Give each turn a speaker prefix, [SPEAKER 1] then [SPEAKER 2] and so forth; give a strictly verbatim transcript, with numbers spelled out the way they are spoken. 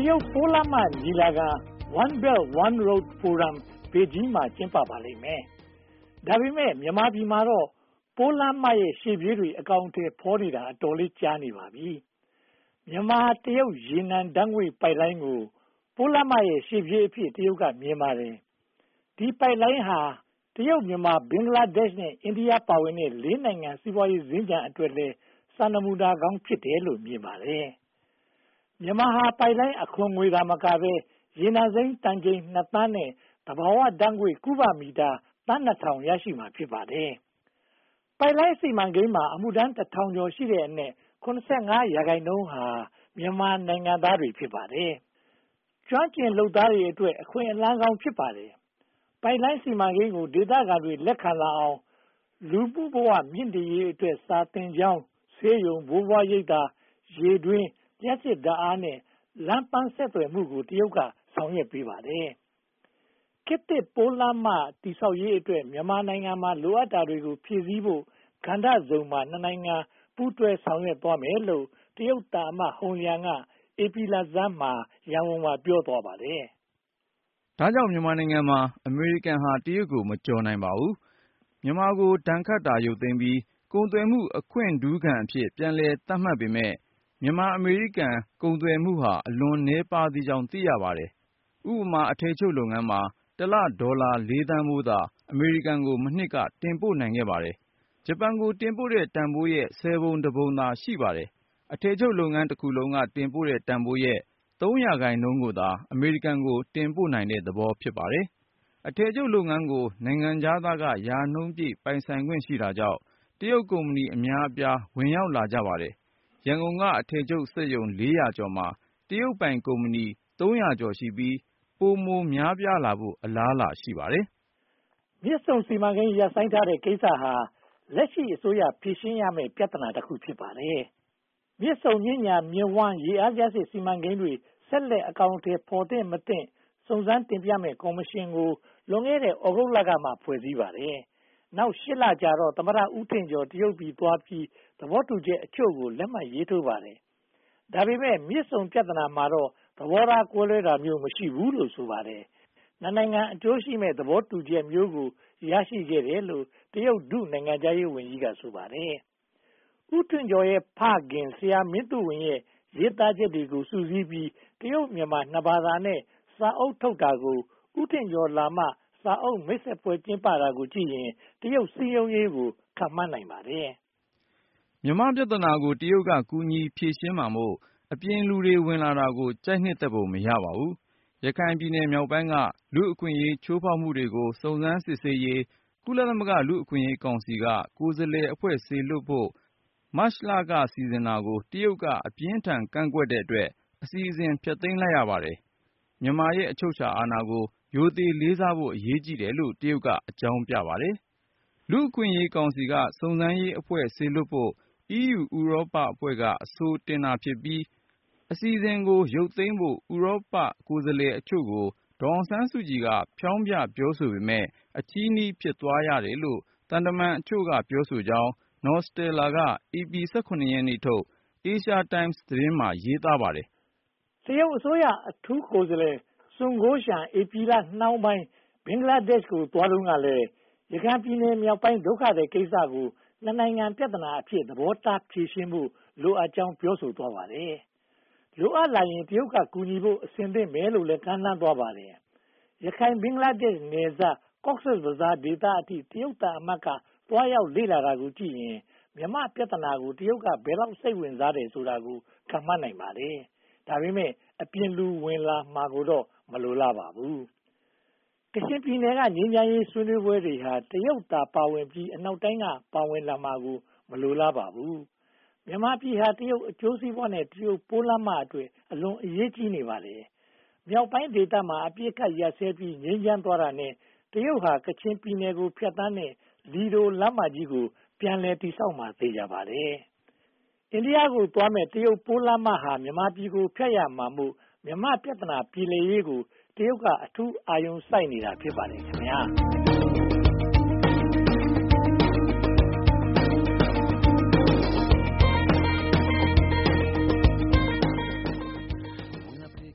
[SPEAKER 1] ရုတ်ပိုးလမ်းမညီလာခံ One Belt One Road Forum ဘေဂျင်းမှာကျင်းပပါလိမ့်မယ်။ဒါပေမဲ့မြန်မာပြည်မှာတော့ပိုးလမ်းမရဲ့ရှေ့ပြေးတွေအကောင်အထည်ဖော်နေတာအတော်လေးကြာနေပါပြီ။မြန်မာတရုတ်ရေနံဓာတ်ငွေ့ပိုက်လိုင်းကိုပိုးလမ်းမရဲ့ရှေ့ပြေးအဖြစ်တရုတ်ကမြင်ပါတယ်။ဒီပိုက်လိုင်းဟာတရုတ်မြန်မာဘင်္ဂလားဒေ့ရှ်နဲ့အိန္ဒိယပါဝင်တဲ့လေးနိုင်ငံစီးပွားရေးစင်္ကြန်အတွက်လည်းစံနမူနာကောင်းဖြစ်တယ်လို့မြင်ပါတယ်။မြန်မာဟာပိုက်လိုင်းအခွန်ငွေသာမကဘဲရေနံစိမ်းတန်ချိန်နှစ်သန်းနဲ့သဘာဝဓာတ်ငွေ့ကုဗမီတာသန်းနှစ်ထောင်ရရှိမှာဖြစ်ပါတယ်။ပိုက်လိုင်းစီမံကိန်းမှာအမှုထမ်းတစ်ထောင်ကျော်ရှိတဲ့အနက်၇၅ ရာခိုင်နှုန်းဟာမြန်မာနိုင်ငံသားတွေဖြစ်ပါတယ်။ကျွမ်းကျင်လုပ်သားတွေအတွက်အခွင့်အလမ်းကောင်းဖြစ်ပါတယ်။ပိုက်လိုင်းစီမံကိန်းကိုဒေသခံတွေလက်ခံလာအောင်လူမှုဘဝမြင့်တင်ရေးအတွက်စာသင်ကျောင်းဆေးရုံဘိုးဘွားရိပ်သာရေတွင်းလျှပ်စစ်ဓာတ်အားနဲ့လမ်းပန်းဆက်သွယ်မှုကိုတရုတ်ကဆောင်ရွက်ပေးပါတယ်။ခေတ်သစ်ပိုးလမ်းမတည်ဆောက်ရေးအတွက်မြန်မာနိုင်ငံမှာလိုအပ်တာတွေကိုဖြည့်ဆည်းဖို့ကဏ္ဍစုံမှာနှစ်နိုင်ငံပူးတွဲဆောင်ရွက်သွားမယ်လို့တရုတ်တာအမတ်ဟုန်လျံကဧပြီလဆန်းမှာရန်ကုန်မှာပြောသွားပါတယ်
[SPEAKER 2] ။ဒါကြောင့်မြန်မာနိုင်ငံမှာအမေရိကန်ဟာတရုတ်ကိုမကျော်နိုင်ပါဘူး။မြန်မာကိုဒဏ်ခတ်တာရုပ်သိမ်းပြီးကုန်သွယ်မှုအခွင့်ထူးခံအဖြစ်ပြန်လည်သတ်မှတ်ပေမယ့်မြန်မာအမေရိကန်ကုန်သွယ်မှုဟာအလွန်နည်းပါးသေးကြောင်းသိရပါတယ်။ဥပမာအထည်ချုပ်လုပ်ငန်းမှာတစ်လဒေါ်လာလေးသန်းဖိုးသာအမေရိကန်ကိုမနှစ်ကတင်ပို့နိုင်ခဲ့ပါတယ်။ဂျပန်ကိုတင်ပို့တဲ့တန်ဖိုးရဲ့ဆယ်ပုံတစ်ပုံသာရှိပါတယ်။အထည်ချုပ်လုပ်ငန်းတစ်ခုလုံးကတင်ပို့တဲ့တန်ဖိုးရဲ့သုံးရာခိုင်နှုန်းကိုသာအမေရိကန်ကိုတင်ပို့နိုင်တဲ့သဘောဖြစ်ပါတယ်။အထည်ချုပ်လုပ်ငန်းကိုနိုင်ငံခြားသားကရာနှုန်းပြည့်ပိုင်ဆိုင်ခွင့်ရှိတာကြောင့်တရုတ်ကုမ္ပဏီအများအပြားဝင်ရောက်လာကြပါတယ်။ရန်ကုန်ကအထည်ချုပ်စက်ရုံလေးရာကျော်မှာတရုတ်ပိုင်ကုမ္ပဏီသုံးရာကျော်ရှိပြီးပိုမိုများပြားလာဖို့အလားအလာရှိပါတယ်
[SPEAKER 1] ။မြစ်ဆုံစီမံကိန်းရပ်ဆိုင်းထားတဲ့ကိစ္စဟာလက်ရှိအစိုးရဖြေရှင်းရမယ့်ပြဿနာတစ်ခုဖြစ်ပါတယ်။မြစ်ဆုံမြစ်ညာမြစ်ဝှမ်းရေအားလျှပ်စစ်စီမံကိန်းတွေဆက်လက်အကောင်အထည်ဖော်သင့်မသင့်စုံစမ်းတင်ပြမယ့်ကော်မရှင်ကိုလွန်ခဲ့တဲ့ဩဂုတ်လကမှဖွဲ့စည်းပါတယ်။နောက်ရှစ်လကြာတော့သမ္မတဦးထင်ကျော်တရုတ်ပြည်သွားပြီးသဘောတူချက်အချို့ကိုလက်မှတ်ရေးထိုးပါတယ်။ဒါပေမဲ့မြစ်ဆုံပြဿနာမှာတော့သဘောထားကွဲလွဲတာမျိုးမရှိဘူးလို့ဆိုပါတယ်။နှစ်နိုင်ငံအကျိုးရှိမဲ့သဘောတူချက်မျိုးကိုရရှိခဲ့တယ်လို့တရုတ်ဒုနိုင်ငံခြားရေးဝန်ကြီးကဆိုပါတယ်။ဦးထင်ကျော်ရဲ့ဖခင်ဆရာမင်းသူဝင်းရဲ့ရေးသားချက်တွေကိုစုစည်းပြီးတရုတ်မြန်မာနှစ်ဘာသာနဲ့စာအုပ်ထုတ်တာကိုဦးထင်ကျော်လာမှစာအုပ်မိတ်ဆက်ပွဲကျင်းပတာကိုကြည့်ရင်တရုတ်စည်းရုံးရေးကိုခန့်မှန်းနိုင်ပါတယ်
[SPEAKER 2] ။မြန်မာပြဿနာကိုတရုတ်ကကူညီဖြေရှင်းမှာမို့အပြင်လူတွေဝင်လာတာကိုကြိုက်နှစ်သက်ဖို့မရပါဘူး။ရခိုင်ပြည်နယ်မြောက်ပိုင်းကလူ့အခွင့်အရေးချိုးဖောက်မှုတွေကိုစုံစမ်းစစ်ဆေးရေးကုလသမဂ္ဂလူ့အခွင့်အရေးကောင်စီကကိုယ်စားလှယ်အဖွဲ့စေလွှတ်ဖို့မတ်လကစီစဉ်တာကိုတရုတ်ကအပြင်းထန်ကန့်ကွက်တဲ့အတွက်အစီအစဉ်ဖျက်သိမ်းလိုက်ရပါတယ်။မြန်မာရဲ့အချုပ်အခြာအာဏာကိုရိုသေလေးစားဖို့အရေးကြီးတယ်လို့တရုတ်ကအကြောင်းပြပါတယ်။လူ့အခွင့်အရေးကောင်စီကစုံစမ်းရေးအဖွဲ့စေလွှတ်ဖို့ အီးယူ ဥရောပအဖွဲ့ကအဆိုတင်တာဖြစ်ပြီးအစီအစဉ်ကိုရုပ်သိမ်းဖို့ဥရောပကိုယ်စားလှယ်အချို့ကိုဒေါ်အောင်ဆန်းစုကြည်ကဖြောင်းပြပြောဆိုပေမယ့်အချည်းနှီးဖြစ်သွားရတယ်လို့သံတမန်အချို့ကပြောဆိုကြောင်းနော်စတယ်လာကဧပြီလ ၁၇ ရက်နေ့ထုတ် Asia Times သတင်းမှာရေးသားပါတယ်
[SPEAKER 1] ။တရုတ်အစိုးရအထူးကိုယ်စားလှယ်ဆွန်ဂိုးရှန်ဧပြီလနှောင်းပိုင်းဘင်္ဂလားဒေ့ရှ်ကိုသွားတုန်းကလည်းရခိုင်ပြည်နယ်မြောက်ပိုင်းဒုက္ခသည်ကိစ္စကိုနှစ်နိုင်ငံပြဿနာအဖြစ်သဘောထားဖြေရှင်းဖို့လိုအပ်ကြောင်းပြောဆိုသွားပါတယ်။လိုအပ်လာရင်တရုတ်ကကူညီဖို့အဆင်သင့်ပဲလို့လည်းကမ်းလှမ်းသွားပါတယ်။ရခိုင်ဘင်္ဂလားဒေ့ရှ်နယ်စပ် Cox's Bazar ဒေသအထိတရုတ်တပ်အမတ်ကသွားရောက်လေ့လာတာကိုကြည့်ရင်မြန်မာပြဿနာကိုတရုတ်ကဘယ်လောက်စိတ်ဝင်စားတယ်ဆိုတာကိုခန့်မှန်းနိုင်ပါတယ်။ဒါပေမဲ့အပြင်လူဝင်လာမှာကိုတော့မလိုလားပါဘူး။ကချင်ပြည်နယ်ကငြိမ်းချမ်းရေးဆွေးနွေးပွဲတွေဟာတရုတ်သာပါဝင်ပြီးအနောက်တိုင်းကပါဝင်လာမှာကိုမလိုလားပါဘူး။မြန်မာပြည်ဟာတရုတ်အကျိုးစီးပွားနဲ့တရုတ်ပိုးလမ်းမအတွက်အလွန်အရေးကြီးနေပါတယ်။မြောက်ပိုင်းဒေသမှာအပြစ်ခတ်ရပ်စဲပြီးငြိမ်းချမ်းသွားတာနဲ့တရုတ်ဟာကချင်ပြည်နယ်ကိုဖြတ်သန်းတဲ့လီဒိုလမ်းမကြီးကိုပြန်လည်တည်ဆောက်မှာသိကြပါတယ်။အိန္ဒိယကိုသွားမဲ့တရုတ်ပိုးလမ်းမဟာမြန်မာပြည်ကိုဖြတ်ရမှာမို့မြန်မာပြဿနာပြည်လည်ရေးကိုတရုတ်ကအထူးအာရုံစိုက်နေတာဖြစ်ပါတယ်ခင်ဗျာ။